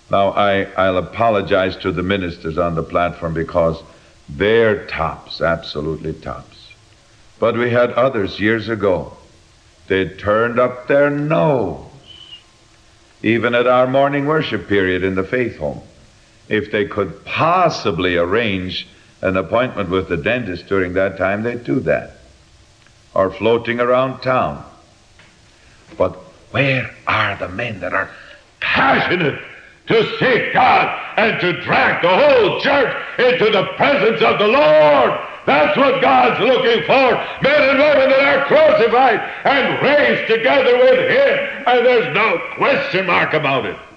Now, I'll apologize to the ministers on the platform because they're tops, absolutely tops. But we had others years ago. They turned up their nose, even at our morning worship period in the Faith Home. If they could possibly arrange an appointment with the dentist during that time, they'd do that. Or floating around town. But where are the men that are passionate to seek God and to drag the whole church into the presence of the Lord? That's what God's looking for. Men and women that are crucified and raised together with Him. And there's no question mark about it.